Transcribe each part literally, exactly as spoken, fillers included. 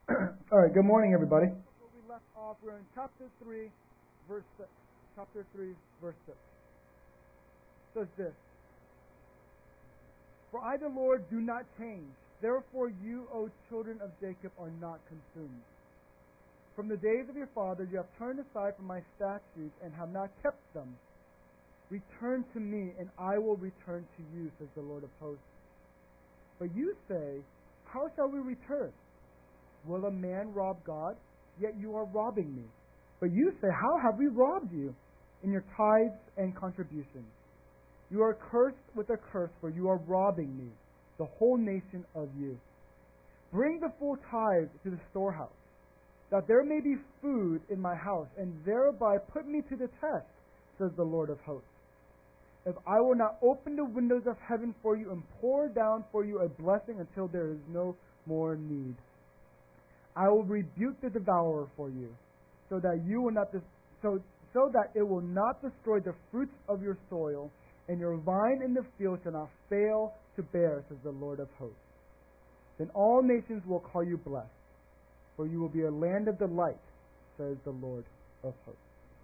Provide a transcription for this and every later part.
All right, good morning, everybody. Where we left off, we're in chapter three, verse six. Chapter three, verse six. It says this: For I, the Lord, do not change. Therefore you, O children of Jacob, are not consumed. From the days of your fathers you have turned aside from my statutes and have not kept them. Return to me, and I will return to you, says the Lord of hosts. But you say, how shall we return? Will a man rob God? Yet you are robbing me. But you say, how have we robbed you? In your tithes and contributions. You are cursed with a curse, for you are robbing me, the whole nation of you. Bring the full tithe to the storehouse, that there may be food in my house, and thereby put me to the test, says the Lord of hosts. If I will not open the windows of heaven for you and pour down for you a blessing until there is no more need, I will rebuke the devourer for you, so that you will not dis- so so that it will not destroy the fruits of your soil, and your vine in the field shall not fail to bear, says the Lord of hosts. Then all nations will call you blessed, for you will be a land of delight, says the Lord of hosts.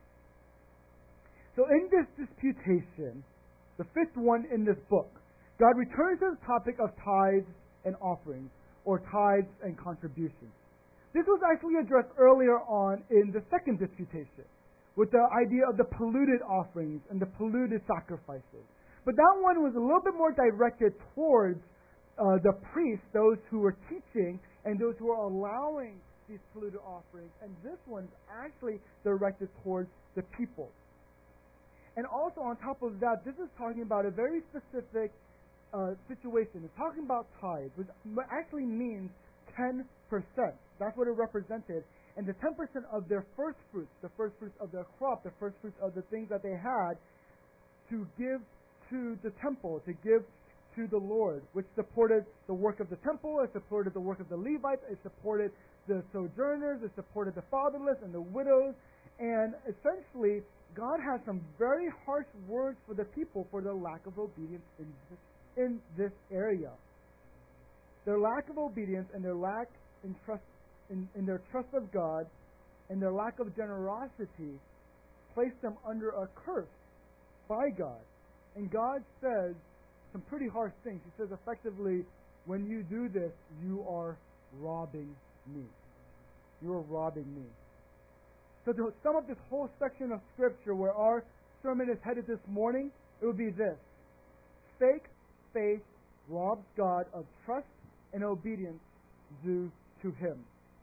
So in this disputation, the fifth one in this book, God returns to the topic of tithes and offerings, or tithes and contributions. This was actually addressed earlier on in the second disputation, with the idea of the polluted offerings and the polluted sacrifices. But that one was a little bit more directed towards uh, the priests, those who were teaching, and those who were allowing these polluted offerings. And this one's actually directed towards the people. And also on top of that, this is talking about a very specific uh, situation. It's talking about tithes, which actually means ten percent. That's what it represented. And the ten percent of their first fruits, the first fruits of their crop, the first fruits of the things that they had, to give to the temple, to give to the Lord, which supported the work of the temple, it supported the work of the Levites, it supported the sojourners, it supported the fatherless and the widows. And essentially, God has some very harsh words for the people for their lack of obedience in this, in this area. Their lack of obedience and their lack in trust in, in their trust of God and their lack of generosity placed them under a curse by God. And God says some pretty harsh things. He says effectively, when you do this, you are robbing me. You are robbing me. So to sum up this whole section of Scripture where our sermon is headed this morning, it would be this: fake faith robs God of trust and obedience due to Him.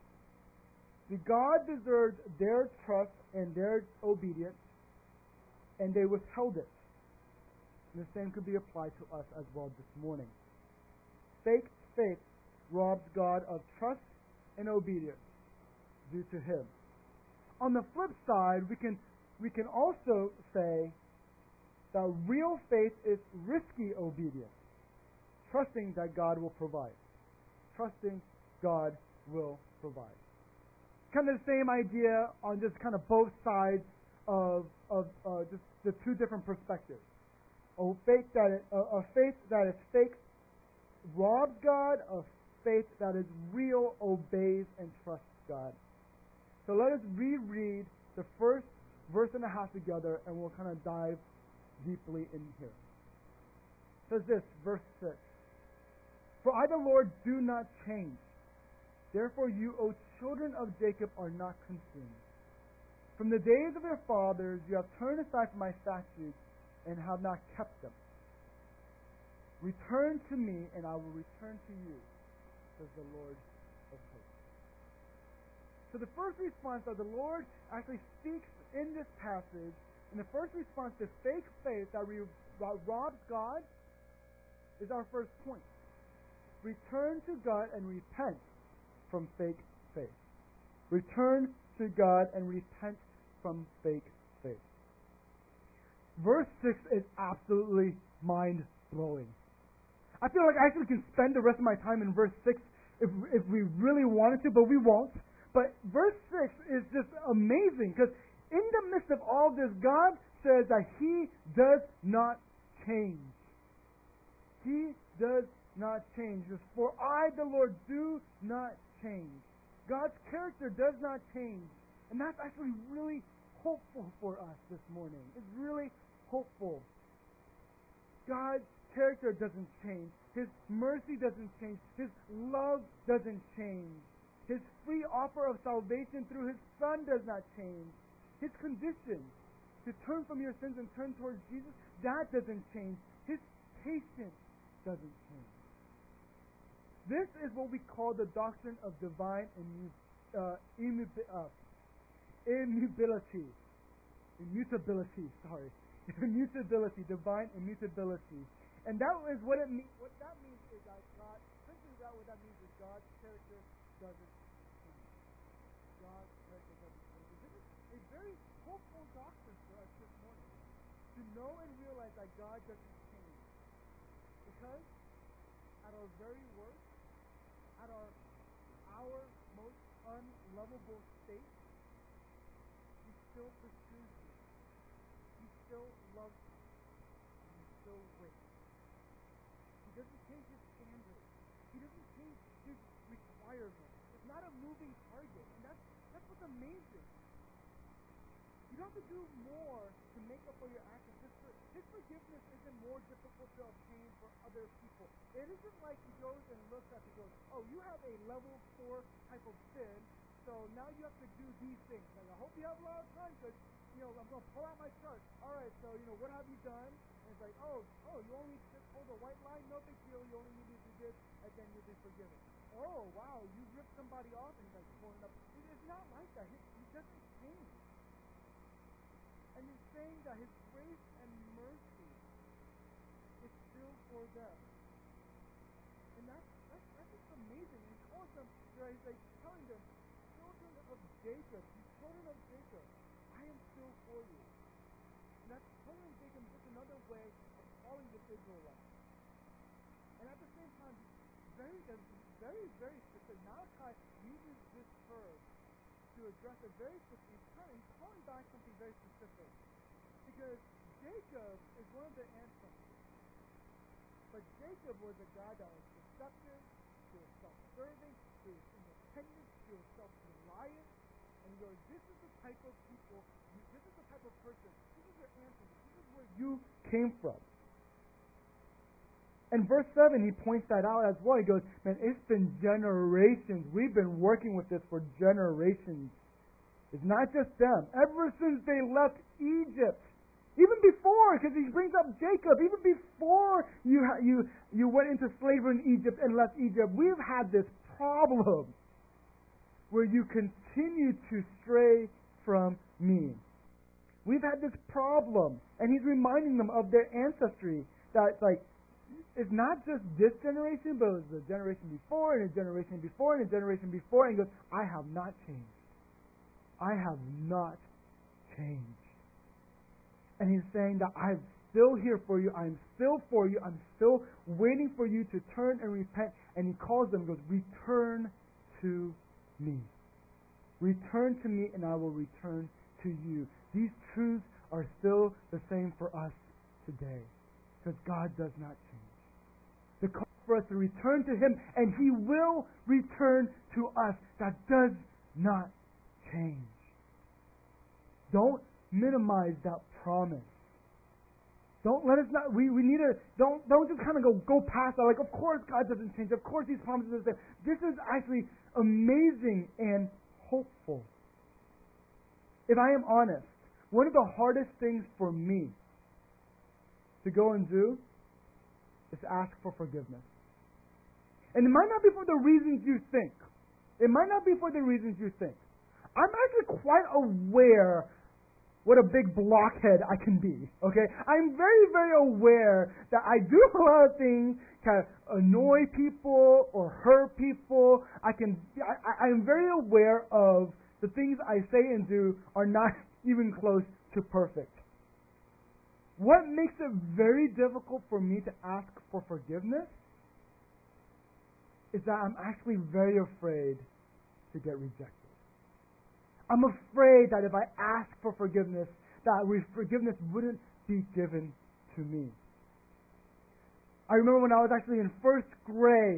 The God deserved their trust and their obedience, and they withheld it. And the same could be applied to us as well this morning. Fake faith robs God of trust and obedience due to Him. On the flip side, we can we can also say that real faith is risky obedience, trusting that God will provide. Trusting God will provide. Kind of the same idea on just kind of both sides of of uh, just the two different perspectives. A faith that is, a, a faith that is fake robs God. A faith that is real obeys and trusts God. So let us reread the first verse and a half together, and we'll kind of dive deeply in here. It says this, verse six. For I, the Lord, do not change. Therefore you, O children of Jacob, are not consumed. From the days of your fathers you have turned aside from my statutes and have not kept them. Return to me, and I will return to you, says the Lord of hosts. So the first response that the Lord actually speaks in this passage, and the first response to fake faith that robs God, is our first point. Return to God and repent from fake faith. Return to God and repent from fake faith. Verse six is absolutely mind-blowing. I feel like I actually can spend the rest of my time in verse six if if we really wanted to, but we won't. But verse six is just amazing, because in the midst of all this, God says that He does not change. He does not change. He says, for I, the Lord, do not change. God's character does not change. And that's actually really hopeful for us this morning. It's really hopeful. God's character doesn't change. His mercy doesn't change. His love doesn't change. His free offer of salvation through His Son does not change. His condition to turn from your sins and turn towards Jesus, that doesn't change. His patience doesn't change. This is what we call the doctrine of divine immu- uh, immu- uh, immutability. Immutability, sorry. Immutability, divine immutability. And that is what it means. What that means is that God, essentially that what that means is God's character doesn't change. God's character doesn't change. This is a very hopeful doctrine for us this morning. To know and realize that God doesn't change. Because at our very worst, at our our most unlovable state, He still pursues you. He still loves you. And He still waits. He doesn't change His standards. He doesn't change His requirements. It's not a moving target. And that's that's what's amazing. You don't have to do more to make up for your actions. His, his forgiveness isn't more difficult to obtain for other people. It isn't like He goes and looks at you and goes, oh, you have a level four type of sin, so now you have to do these things. Like, I hope you have a lot of time because, you know, I'm going to pull out my chart. All right, so, you know, what have you done? And it's like, oh, oh, you only just pulled a white line? No big deal. You only needed to do this, and then you'll be forgiven. Oh, wow, you ripped somebody off, and he's like pulling up. It's not like that. He, he doesn't change. And He's saying that His grace and mercy is still for them. And that's, that's, that's just amazing. And He calls them, you know, He's like telling them, children of Jacob, you children of Jacob, I am still for you. And that's children of Jacob is just another way of calling the Israelites. And at the same time, very, very, very specific. Malachi uses this verb to address a very specific time. He's calling back something very specific. Because Jacob is one of the ancestors. But Jacob was a guy that was deceptive, he was self-serving, he was independent, he was self-reliant. And he goes, this is the type of people, this is the type of person, this is your ancestors, this is where you came from. And verse seven, he points that out as well. He goes, man, it's been generations. We've been working with this for generations. It's not just them. Ever since they left Egypt, even before, because he brings up Jacob, even before you ha- you you went into slavery in Egypt and left Egypt, we've had this problem where you continue to stray from me. We've had this problem, and he's reminding them of their ancestry. That it's like, it's not just this generation, but it was the generation before, and a generation before, and a generation before, and he goes, I have not changed. I have not changed. And He's saying that I'm still here for you, I'm still for you, I'm still waiting for you to turn and repent. And He calls them, goes, return to me. Return to me, and I will return to you. These truths are still the same for us today, because God does not change. The call for us to return to Him, and He will return to us. That does not change. Don't minimize that promise. Don't let us not. We, we need to. Don't don't just kind of go go past that. Like, of course God doesn't change. Of course These promises are the same. This is actually amazing and hopeful. If I am honest, one of the hardest things for me to go and do is ask for forgiveness. And it might not be for the reasons you think. It might not be for the reasons you think. I'm actually quite aware what a big blockhead I can be. Okay? I'm very, very aware that I do a lot of things to annoy people or hurt people. I can I, I am very aware of the things I say and do are not even close to perfect. What makes it very difficult for me to ask for forgiveness is that I'm actually very afraid to get rejected. I'm afraid that if I ask for forgiveness, that forgiveness wouldn't be given to me. I remember when I was actually in first grade,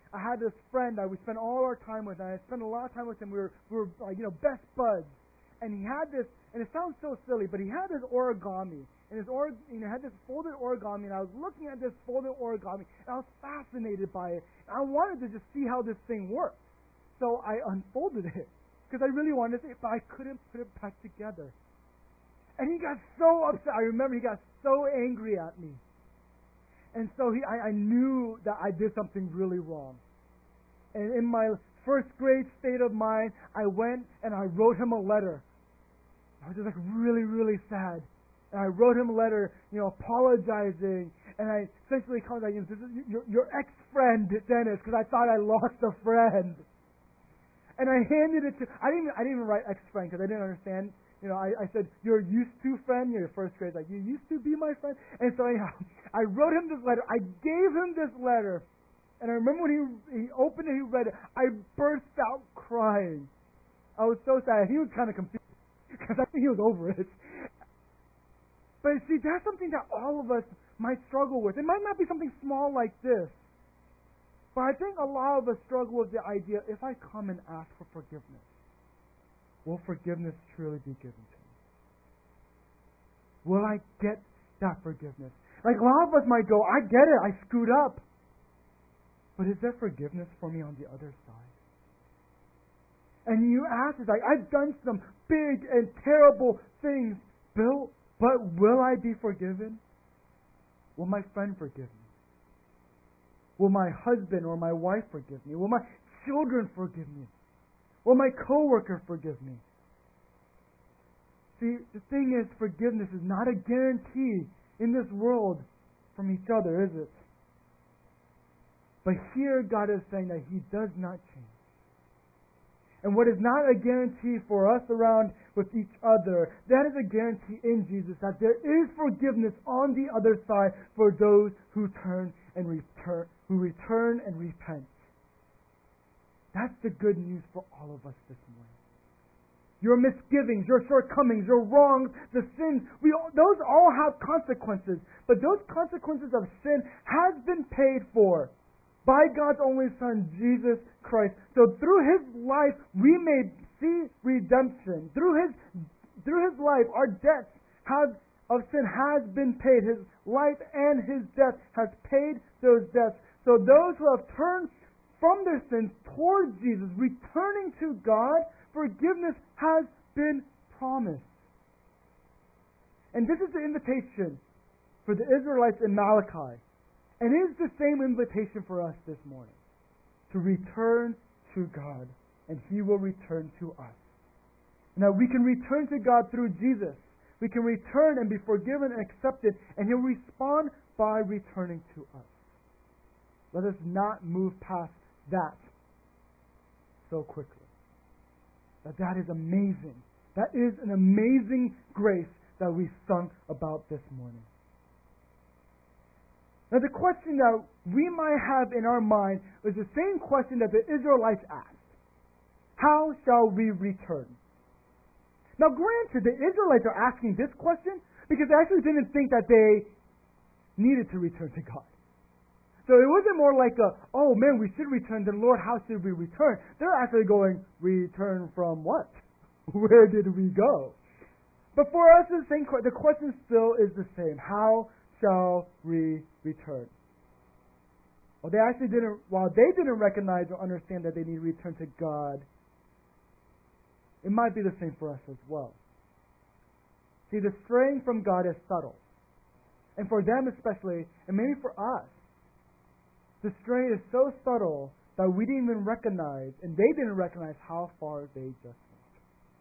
I had this friend that we spent all our time with, and I spent a lot of time with him. We were, we were like, you know, best buds. And he had this, and it sounds so silly, but he had this origami. And his or, you know, had this folded origami, and I was looking at this folded origami, and I was fascinated by it. And I wanted to just see how this thing worked. So I unfolded it, because I really wanted to see it, but I couldn't put it back together. And he got so upset. I remember he got so angry at me. And so he, I, I knew that I did something really wrong. And in my first grade state of mind, I went and I wrote him a letter. I was just like really, really sad. And I wrote him a letter, you know, apologizing. And I essentially called like, this is your, your ex-friend, Dennis, because I thought I lost a friend. And I handed it to, I didn't, I didn't even write ex-friend because I didn't understand. You know, I, I said, your used to friend, your first grade, like, you used to be my friend. And so anyhow, I wrote him this letter. I gave him this letter. And I remember when he, he opened it, he read it, I burst out crying. I was so sad. He was kind of confused because I think he was over it. But see, that's something that all of us might struggle with. It might not be something small like this. But I think a lot of us struggle with the idea, if I come and ask for forgiveness, will forgiveness truly be given to me? Will I get that forgiveness? Like a lot of us might go, I get it, I screwed up. But is there forgiveness for me on the other side? And you ask, it's like, I've done some big and terrible things, Bill, but will I be forgiven? Will my friend forgive me? Will my husband or my wife forgive me? Will my children forgive me? Will my coworker forgive me? See, the thing is, forgiveness is not a guarantee in this world from each other, is it? But here God is saying that He does not change. And what is not a guarantee for us around with each other, that is a guarantee in Jesus, that there is forgiveness on the other side for those who turn and return, who return and repent. That's the good news for all of us this morning. Your misgivings, your shortcomings, your wrongs, the sins, we all, those all have consequences. But those consequences of sin has been paid for by God's only Son, Jesus Christ. So through His life, we may see redemption. Through His through His life, our debts have, of sin has been paid. His life and His death has paid those debts. So those who have turned from their sins towards Jesus, returning to God, forgiveness has been promised. And this is the invitation for the Israelites in Malachi. And it is the same invitation for us this morning, to return to God, and He will return to us. Now we can return to God through Jesus. We can return and be forgiven and accepted, and He'll respond by returning to us. Let us not move past that so quickly. That that is amazing. That is an amazing grace that we sung about this morning. Now the question that we might have in our mind is the same question that the Israelites asked. How shall we return? Now granted, the Israelites are asking this question because they actually didn't think that they needed to return to God. So it wasn't more like a, oh man, we should return, then Lord, how should we return? They're actually going, return from what? Where did we go? But for us, the same, the question still is the same. How shall we return? Well, they actually didn't, while they didn't recognize or understand that they need to return to God, it might be the same for us as well. See, the straying from God is subtle. And for them especially, and maybe for us, the stray is so subtle that we didn't even recognize, and they didn't recognize how far they just went.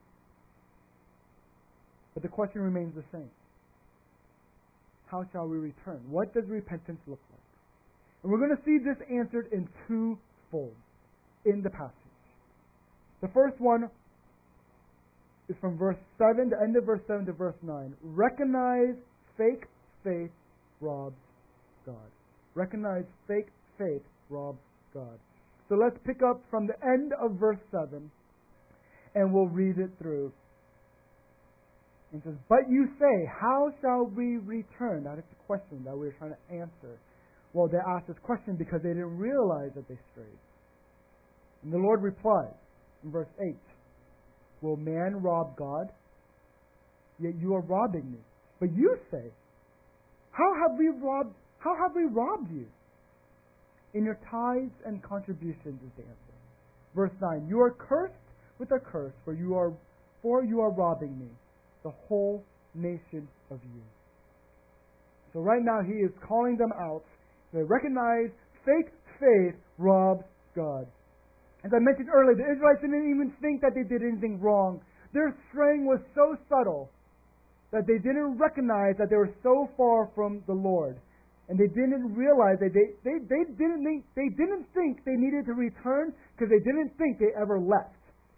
But the question remains the same. How shall we return? What does repentance look like? And we're going to see this answered in two folds in the passage. The first one is from verse seven, the end of verse seven to verse nine. Recognize fake faith robs God. Recognize fake faith robs God. So let's pick up from the end of verse seven and we'll read it through. It says, but you say, how shall we return? That is the question that we're trying to answer. Well, they asked this question because they didn't realize that they strayed. And the Lord replied in verse eight, will man rob God? Yet you are robbing me. But you say, how have we robbed, how have we robbed you? In your tithes and contributions is the answer. Verse nine, you are cursed with a curse, for you are for you are robbing me, the whole nation of you. So right now he is calling them out. They recognize fake faith robs God. As I mentioned earlier, the Israelites didn't even think that they did anything wrong. Their straying was so subtle that they didn't recognize that they were so far from the Lord. And they didn't realize that they, they, they didn't think they didn't think they needed to return because they didn't think they ever left.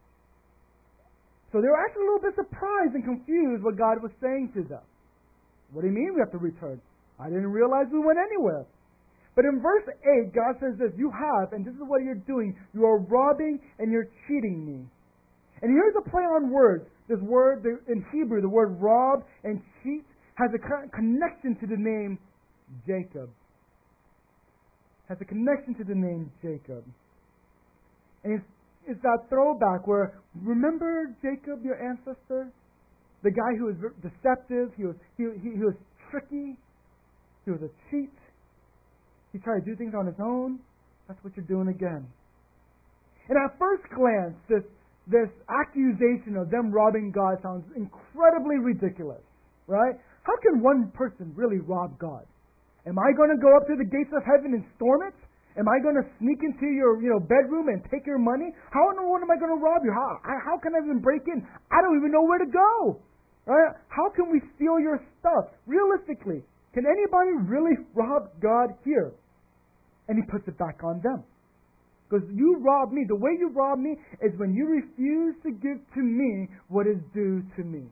So they were actually a little bit surprised and confused what God was saying to them. What do you mean we have to return? I didn't realize we went anywhere. But in verse eight, God says this, you have, and this is what you're doing, you are robbing and you're cheating me. And here's a play on words. This word, in Hebrew, the word rob and cheat has a connection to the name Jacob. Has a connection to the name Jacob. And it's, it's that throwback where, remember Jacob, your ancestor? The guy who was deceptive, he was, he, he, he was tricky, he was a cheat. He tried to do things on his own. That's what you're doing again. And at first glance, this, this accusation of them robbing God sounds incredibly ridiculous, right? How can one person really rob God? Am I going to go up to the gates of heaven and storm it? Am I going to sneak into your you know bedroom and take your money? How in the world am I going to rob you? How, how can I even break in? I don't even know where to go. Right? How can we steal your stuff? Realistically, can anybody really rob God here? And he puts it back on them. Because you rob me. The way you rob me is when you refuse to give to me what is due to me.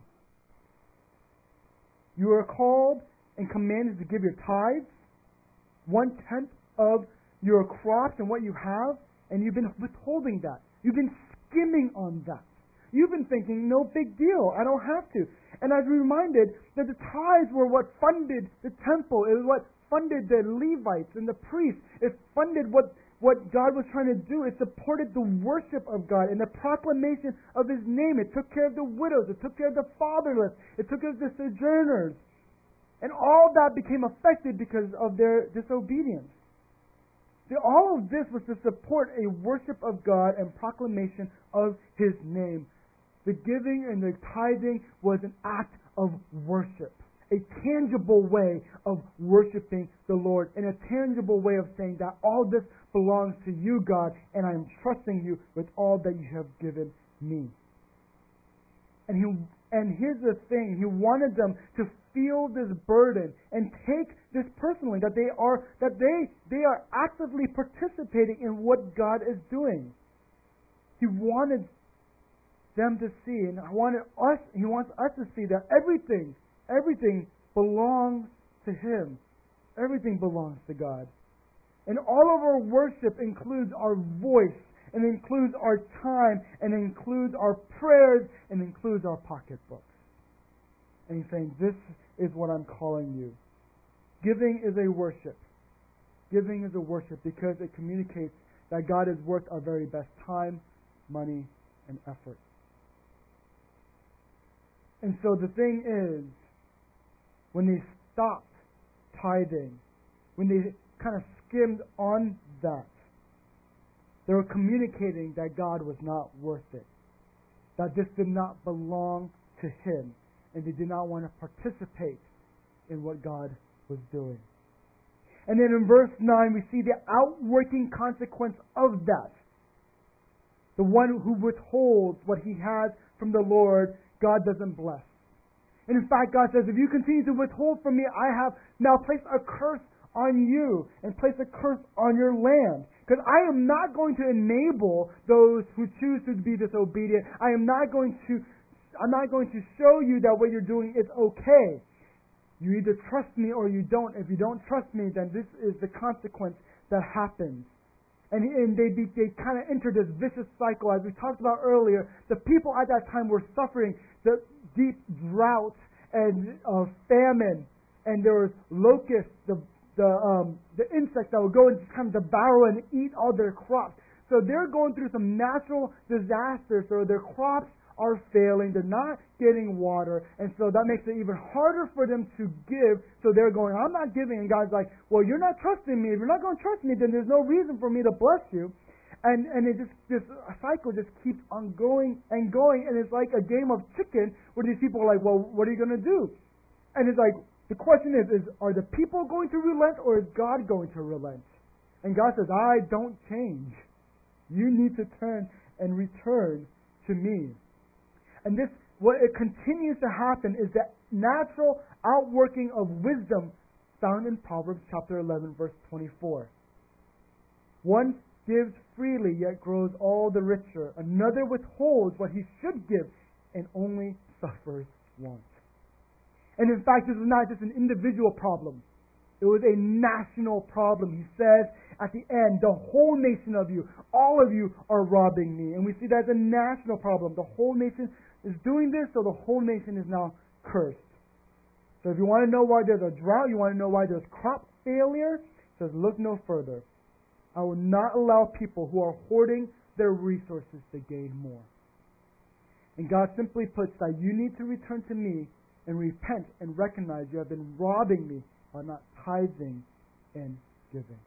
You are called and commanded to give your tithes, one-tenth of your crops and what you have, and you've been withholding that. You've been skimming on that. You've been thinking, no big deal, I don't have to. And I was reminded that the tithes were what funded the temple. It was what funded the Levites and the priests. It funded what, what God was trying to do. It supported the worship of God and the proclamation of His name. It took care of the widows. It took care of the fatherless. It took care of the sojourners. And all that became affected because of their disobedience. See, all of this was to support a worship of God and proclamation of His name. The giving and the tithing was an act of worship. A tangible way of worshiping the Lord. And a tangible way of saying that all this belongs to you, God, and I am trusting you with all that you have given me. And he and here's the thing, He wanted them to feel this burden and take this personally, that they are that they they are actively participating in what God is doing. He wanted them to see, and I wanted us He wants us to see that everything, everything belongs to Him. Everything belongs to God. And all of our worship includes our voice, and includes our time, and includes our prayers, and includes our pocketbooks. And He's saying, this is what I'm calling you. Giving is a worship. Giving is a worship because it communicates that God is worth our very best time, money, and effort. And so the thing is, when they stopped tithing, when they kind of skimmed on that, they were communicating that God was not worth it. That this did not belong to Him. And they did not want to participate in what God was doing. And then in verse nine, we see the outworking consequence of that. The one who withholds what he has from the Lord, God doesn't bless. And in fact, God says, if you continue to withhold from me, I have now placed a curse on you and placed a curse on your land. Because I am not going to enable those who choose to be disobedient. I am not going to I'm not going to show you that what you're doing is okay. You either trust me or you don't. If you don't trust me, then this is the consequence that happens. And, and they be, they kind of enter this vicious cycle. As we talked about earlier, the people at that time were suffering the deep drought and uh, famine. And there was locusts. The, the um, the insects that would go and just kind of devour and eat all their crops. So they're going through some natural disasters, so their crops are failing, they're not getting water, and so that makes it even harder for them to give, so they're going, I'm not giving, and God's like, well, you're not trusting me. If you're not going to trust me, then there's no reason for me to bless you. And and it just, this cycle just keeps on going and going, and it's like a game of chicken where these people are like, well, what are you going to do? And it's like, the question is, is, are the people going to relent, or is God going to relent? And God says, I don't change. You need to turn and return to me. And this, what it continues to happen is that natural outworking of wisdom found in Proverbs chapter eleven, verse twenty-four. One gives freely, yet grows all the richer. Another withholds what he should give, and only suffers want. And in fact, this is not just an individual problem. It was a national problem. He says at the end, the whole nation of you, all of you are robbing me. And we see that as a national problem. The whole nation is doing this, so the whole nation is now cursed. So if you want to know why there's a drought, you want to know why there's crop failure, it says, look no further. I will not allow people who are hoarding their resources to gain more. And God simply puts that you need to return to me and repent and recognize you have been robbing me by not tithing and giving.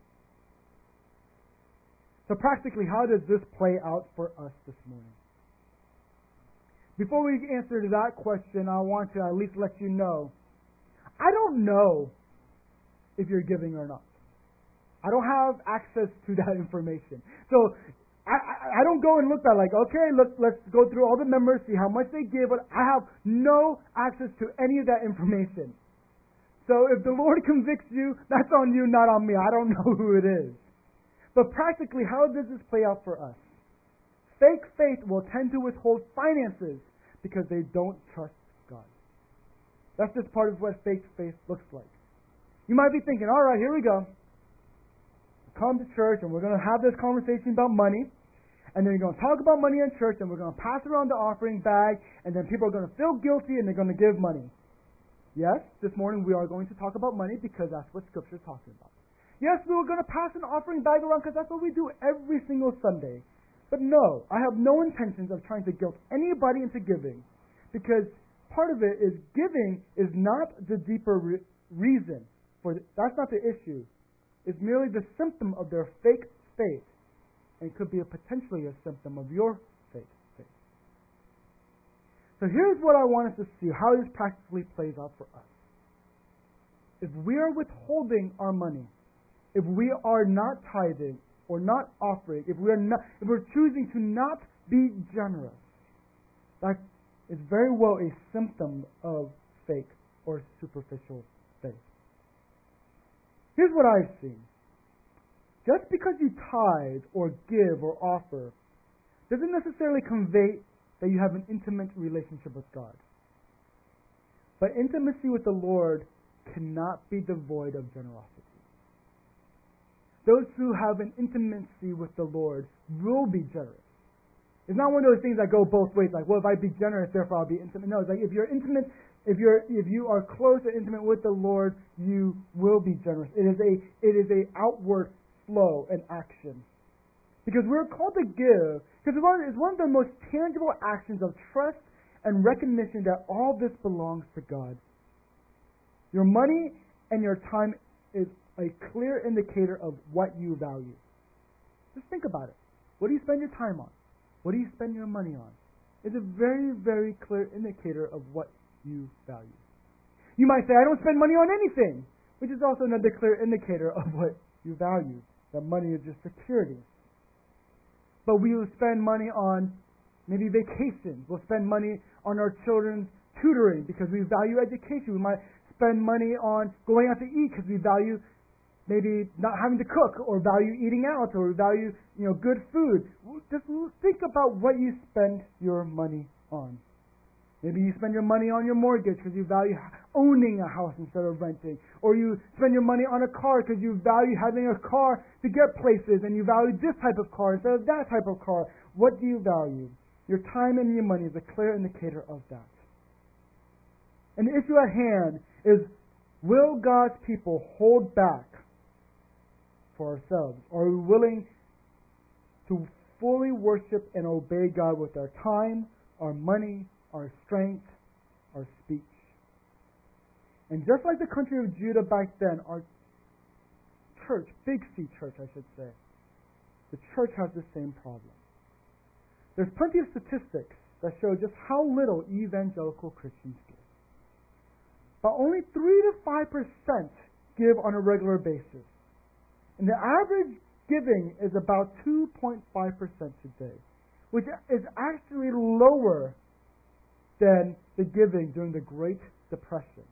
So practically, how does this play out for us this morning? Before we answer to that question, I want to at least let you know, I don't know if you're giving or not. I don't have access to that information. So I, I, I don't go and look at like, okay, look, let's go through all the members, see how much they give, but I have no access to any of that information. So if the Lord convicts you, that's on you, not on me. I don't know who it is. But practically, how does this play out for us? Fake faith will tend to withhold finances because they don't trust God. That's just part of what fake faith looks like. You might be thinking, all right, here we go. Come to church and we're going to have this conversation about money, and then you're going to talk about money in church, and we're going to pass around the offering bag, and then people are going to feel guilty and they're going to give money. Yes, this morning we are going to talk about money because that's what Scripture is talking about. Yes, we were going to pass an offering bag around because that's what we do every single Sunday. But no, I have no intentions of trying to guilt anybody into giving, because part of it is giving is not the deeper re- reason for the, that's not the issue. It's merely the symptom of their fake faith, and it could be a potentially a symptom of your fake faith. So here's what I want us to see, how this practically plays out for us. If we are withholding our money, if we are not tithing or not offering, if we are not, if we're choosing to not be generous, that is very well a symptom of fake or superficial faith. Here's what I've seen. Just because you tithe or give or offer doesn't necessarily convey that you have an intimate relationship with God. But intimacy with the Lord cannot be devoid of generosity. Those who have an intimacy with the Lord will be generous. It's not one of those things that go both ways, like, well, if I be generous, therefore I'll be intimate. No, it's like if you're intimate, if you're if you are close and intimate with the Lord, you will be generous. It is a it is a outward flow and action. Because we're called to give, because it's one, it's one of the most tangible actions of trust and recognition that all this belongs to God. Your money and your time is a clear indicator of what you value. Just think about it. What do you spend your time on? What do you spend your money on? It's a very, very clear indicator of what you value. You might say, I don't spend money on anything, which is also another clear indicator of what you value. That money is just security. But we will spend money on maybe vacations. We'll spend money on our children's tutoring because we value education. We might spend money on going out to eat because we value maybe not having to cook, or value eating out, or value, you know, good food. Just think about what you spend your money on. Maybe you spend your money on your mortgage because you value owning a house instead of renting. Or you spend your money on a car because you value having a car to get places, and you value this type of car instead of that type of car. What do you value? Your time and your money is a clear indicator of that. And the issue at hand is Will God's people hold back for ourselves? Or are we willing to fully worship and obey God with our time, our money, our strength, our speech? And just like the country of Judah back then, our church, Big C church I should say, the church has the same problem. There's plenty of statistics that show just how little evangelical Christians give. But only three to five percent give on a regular basis. And the average giving is about two point five percent today, which is actually lower than the giving during the Great Depression.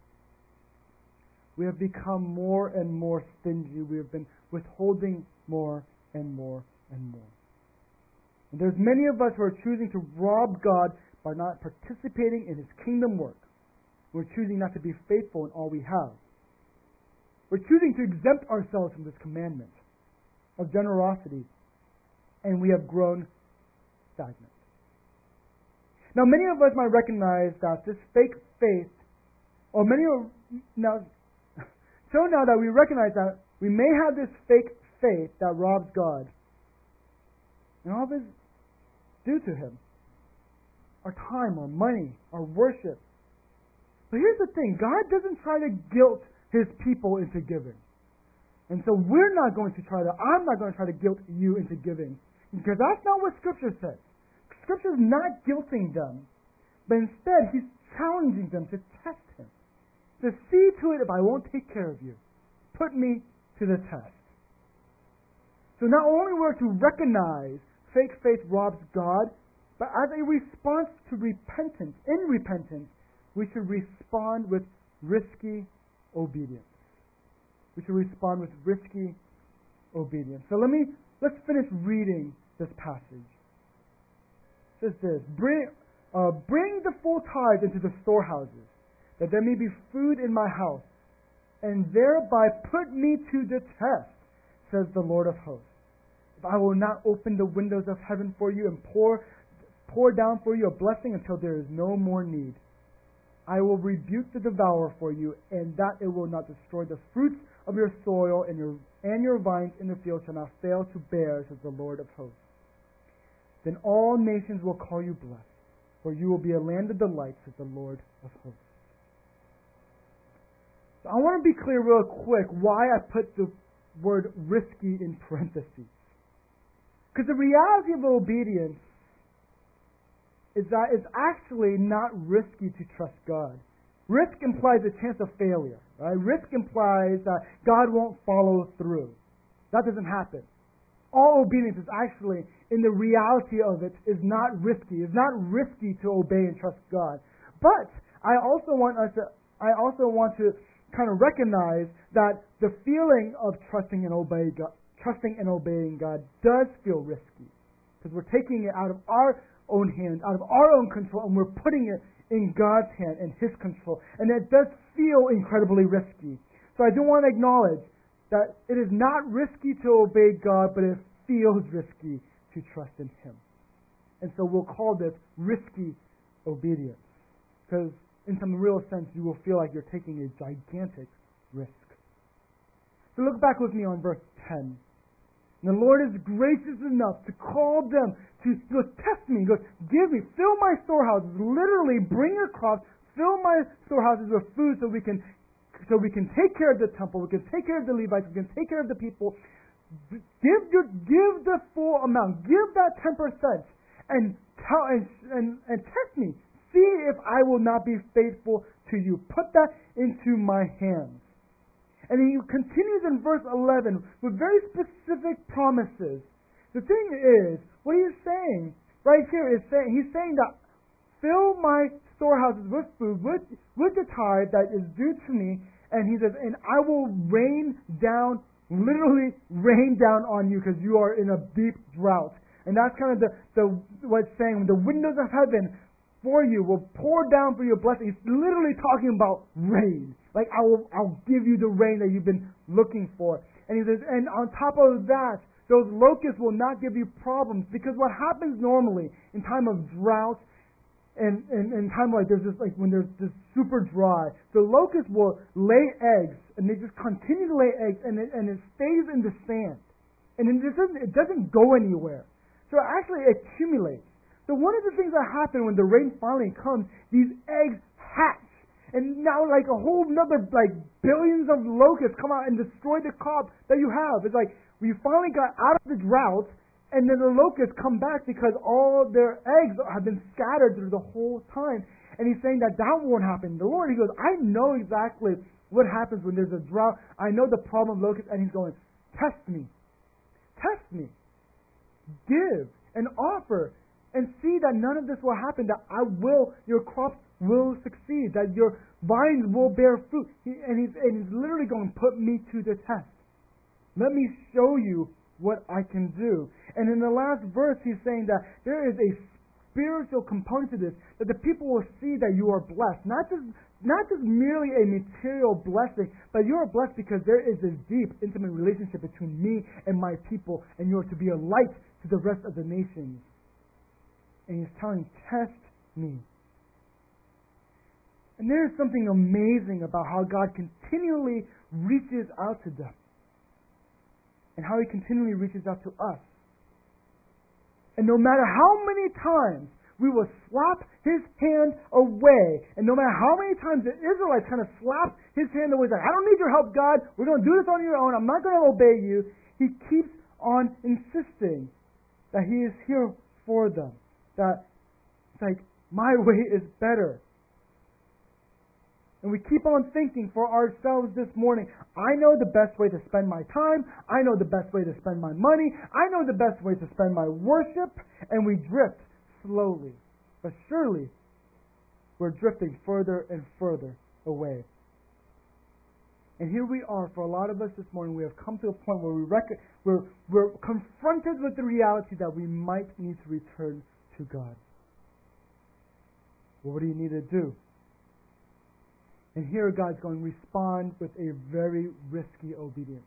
We have become more and more stingy. We have been withholding more and more and more. And there's many of us who are choosing to rob God by not participating in His kingdom work. We're choosing not to be faithful in all we have. We're choosing to exempt ourselves from this commandment of generosity, and we have grown stagnant. Now, many of us might recognize that this fake faith, or many of now, so now that we recognize that we may have this fake faith that robs God, and all of it is due to Him. Our time, our money, our worship. But here's the thing, God doesn't try to guilt His people into giving. And so we're not going to try to, I'm not going to try to guilt you into giving. Because that's not what Scripture says. Scripture is not guilting them. But instead, He's challenging them to test Him. To see to it if I won't take care of you. Put me to the test. So not only we're to recognize fake faith robs God, but as a response to repentance, in repentance, we should respond with risky obedience. We should respond with risky obedience. So let me let's finish reading this passage. It says this: Bring, uh, bring the full tithe into the storehouses, that there may be food in my house, and thereby put me to the test, says the Lord of hosts. If I will not open the windows of heaven for you and pour pour down for you a blessing until there is no more need, I will rebuke the devourer for you, and that it will not destroy the fruits of your soil, and your and your vines in the field shall not fail to bear, says the Lord of hosts. Then all nations will call you blessed, for you will be a land of delight, says the Lord of hosts. So I want to be clear real quick why I put the word risky in parentheses. Because the reality of obedience is that it's actually not risky to trust God. Risk implies a chance of failure. Right? Risk implies that God won't follow through. That doesn't happen. All obedience is actually, in the reality of it, is not risky. It's not risky to obey and trust God. But I also want us to, I also want to kind of recognize that the feeling of trusting and obeying God, trusting and obeying God does feel risky, because we're taking it out of our own hands, out of our own control, and we're putting it in God's hand and His control. And it does feel incredibly risky. So I do want to acknowledge that it is not risky to obey God, but it feels risky to trust in Him. And so we'll call this risky obedience, because in some real sense you will feel like you're taking a gigantic risk. So look back with me on verse ten. And the Lord is gracious enough to call them to, he goes, test me. He goes, give me, fill my storehouses. Literally, bring your crops, fill my storehouses with food so we can so we can take care of the temple, we can take care of the Levites, we can take care of the people. Give your, give the full amount. Give that ten percent and tell and, and, and test me. See if I will not be faithful to you. Put that into my hands. And he continues in verse eleven with very specific promises. The thing is, what he's saying right here is saying he's saying that fill my storehouses with food, with with the tithe that is due to me, and he says, and I will rain down, literally rain down on you because you are in a deep drought. And that's kind of the, the what it's saying, the windows of heaven for you will pour down for your blessing. He's literally talking about rain. Like, I will, I'll give you the rain that you've been looking for. And he says, and on top of that, those locusts will not give you problems, because what happens normally in time of drought and in, in time like there's just like when there's just super dry, the locust will lay eggs, and they just continue to lay eggs, and it, and it stays in the sand, and it doesn't it doesn't go anywhere. So it actually accumulates. So one of the things that happen when the rain finally comes, these eggs hatch. And now like a whole another like billions of locusts come out and destroy the crop that you have. It's like we finally got out of the drought, and then the locusts come back because all their eggs have been scattered through the whole time. And he's saying that that won't happen. The Lord, he goes, I know exactly what happens when there's a drought. I know the problem of locusts. And he's going, test me. Test me. Give and offer and see that none of this will happen, that I will, your crops will succeed, that your vines will bear fruit. He, and, he's, and he's literally going to put me to the test. Let me show you what I can do. And in the last verse, he's saying that there is a spiritual component to this, that the people will see that you are blessed. Not just, not just merely a material blessing, but you are blessed because there is this deep, intimate relationship between me and my people, and you are to be a light to the rest of the nations. And he's telling, test me. And there is something amazing about how God continually reaches out to them, and how he continually reaches out to us. And no matter how many times we will slap his hand away, and no matter how many times the Israelites kind of slapped his hand away, like, I don't need your help, God. We're going to do this on your own. I'm not going to obey you. He keeps on insisting that he is here for them. That it's like, my way is better. And we keep on thinking for ourselves this morning, I know the best way to spend my time. I know the best way to spend my money. I know the best way to spend my worship. And we drift slowly. But surely, we're drifting further and further away. And here we are, for a lot of us this morning, we have come to a point where we rec- we're, we're confronted with the reality that we might need to return to God. Well, what do you need to do? And here God's going to respond with a very risky obedience.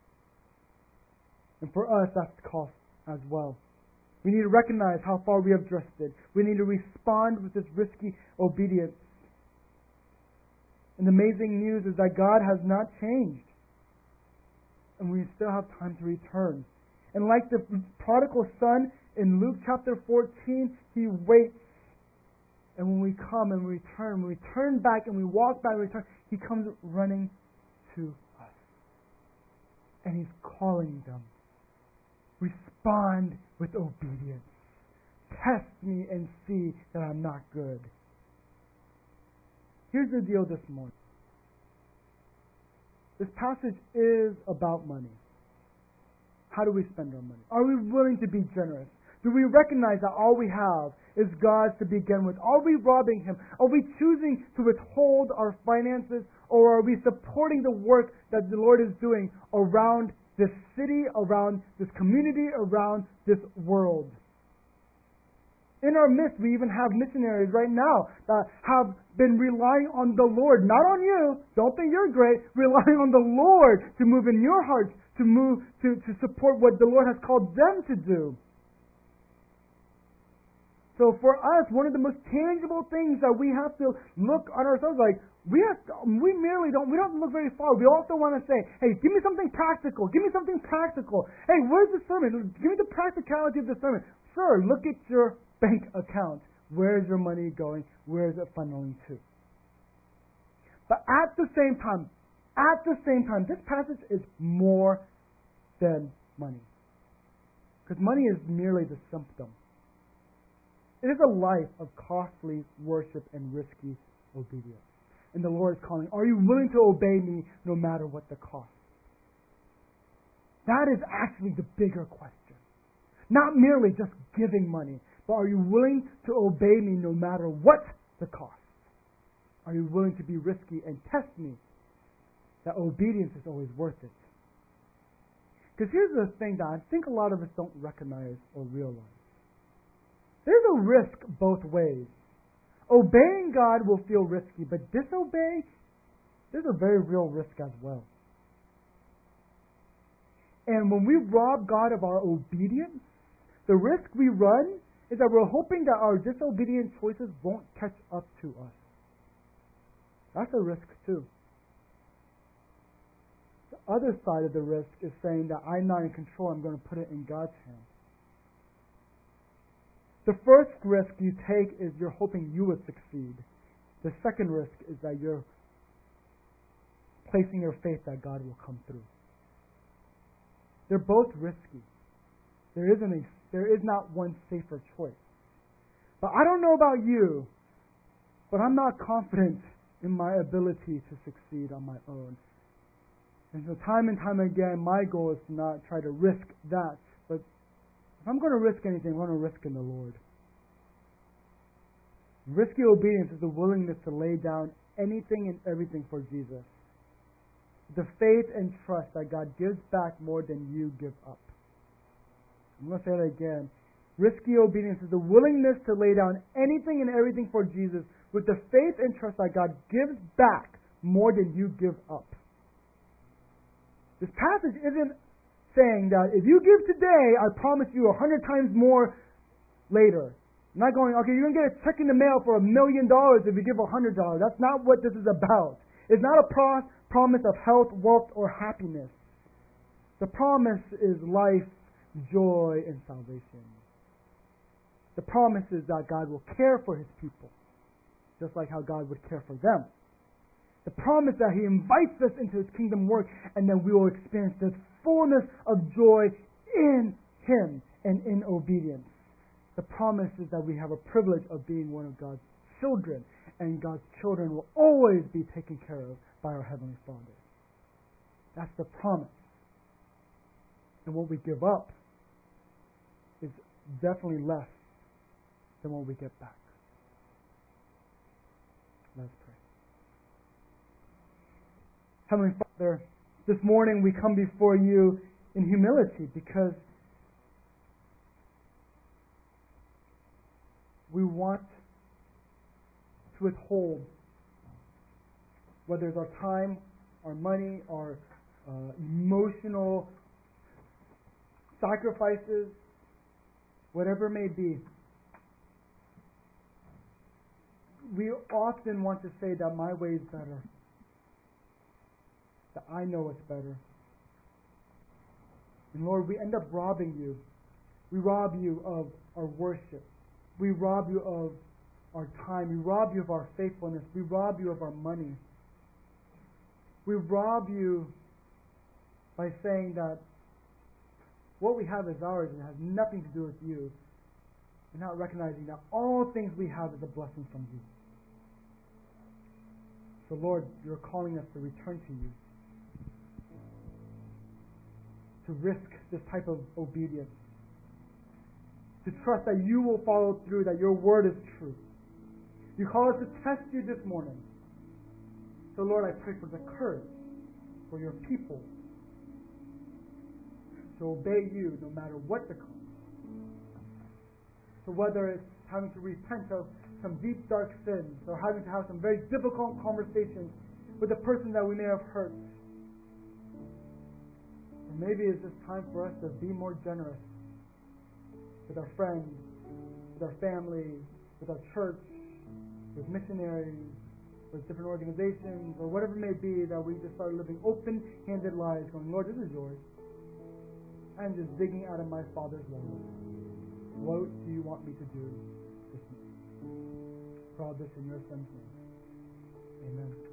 And for us, that's the cost as well. We need to recognize how far we have drifted. We need to respond with this risky obedience. And the amazing news is that God has not changed. And we still have time to return. And like the prodigal son in Luke chapter fourteen, he waits. And when we come and we return, when we turn back and we walk back and return, he comes running to us. And he's calling them. Respond with obedience. Test me and see that I'm not good. Here's the deal this morning. This passage is about money. How do we spend our money? Are we willing to be generous? Do we recognize that all we have is God's to begin with? Are we robbing him? Are we choosing to withhold our finances? Or are we supporting the work that the Lord is doing around this city, around this community, around this world? In our midst, we even have missionaries right now that have been relying on the Lord, not on you. Don't think you're great. Relying on the Lord to move in your hearts, to move to, to support what the Lord has called them to do. So for us, one of the most tangible things that we have to look on ourselves like, we have to, we merely don't, we don't look very far. We also want to say, hey, give me something practical. Give me something practical. Hey, where's the sermon? Give me the practicality of the sermon. Sir, look at your bank account. Where is your money going? Where is it funneling to? But at the same time, at the same time, this passage is more than money. Because money is merely the symptom. It is a life of costly worship and risky obedience. And the Lord is calling, are you willing to obey me no matter what the cost? That is actually the bigger question. Not merely just giving money, but are you willing to obey me no matter what the cost? Are you willing to be risky and test me that obedience is always worth it? Because here's the thing that I think a lot of us don't recognize or realize. There's a risk both ways. Obeying God will feel risky, but disobey, there's a very real risk as well. And when we rob God of our obedience, the risk we run is that we're hoping that our disobedient choices won't catch up to us. That's a risk too. The other side of the risk is saying that I'm not in control, I'm going to put it in God's hands. The first risk you take is you're hoping you would succeed. The second risk is that you're placing your faith that God will come through. They're both risky. There isn't a, there is not one safer choice. But I don't know about you, but I'm not confident in my ability to succeed on my own. And so time and time again, my goal is to not try to risk that. But if I'm going to risk anything, I'm going to risk in the Lord. Risky obedience is the willingness to lay down anything and everything for Jesus. The faith and trust that God gives back more than you give up. I'm going to say that again. Risky obedience is the willingness to lay down anything and everything for Jesus with the faith and trust that God gives back more than you give up. This passage isn't saying that if you give today, I promise you a hundred times more later. I'm not going, okay, you're going to get a check in the mail for a million dollars if you give a hundred dollars. That's not what this is about. It's not a pro- promise of health, wealth, or happiness. The promise is life, joy, and salvation. The promise is that God will care for His people, just like how God would care for them. The promise that He invites us into His kingdom work, and then we will experience this fullness of joy in Him and in obedience. The promise is that we have a privilege of being one of God's children, and God's children will always be taken care of by our Heavenly Father. That's the promise. And what we give up is definitely less than what we get back. Let's pray. Heavenly Father, this morning we come before you in humility because we want to withhold, whether it's our time, our money, our uh, emotional sacrifices, whatever it may be. We often want to say that my way is better, that I know what's better. And Lord, we end up robbing you. We rob you of our worship. We rob you of our time. We rob you of our faithfulness. We rob you of our money. We rob you by saying that what we have is ours and has nothing to do with you, and not recognizing that all things we have is a blessing from you. So Lord, you're calling us to return to you, to risk this type of obedience, to trust that you will follow through, that your word is true. You call us to test you this morning. So Lord, I pray for the courage for your people to obey you no matter what the cost. So whether it's having to repent of some deep, dark sins, or having to have some very difficult conversations with the person that we may have hurt, or maybe it's just time for us to be more generous with our friends, with our family, with our church, with missionaries, with different organizations, or whatever it may be, that we just start living open-handed lives going, Lord, this is yours. I'm just digging out of my Father's wallet. What do you want me to do this morning? For all this in your Son's name. Amen.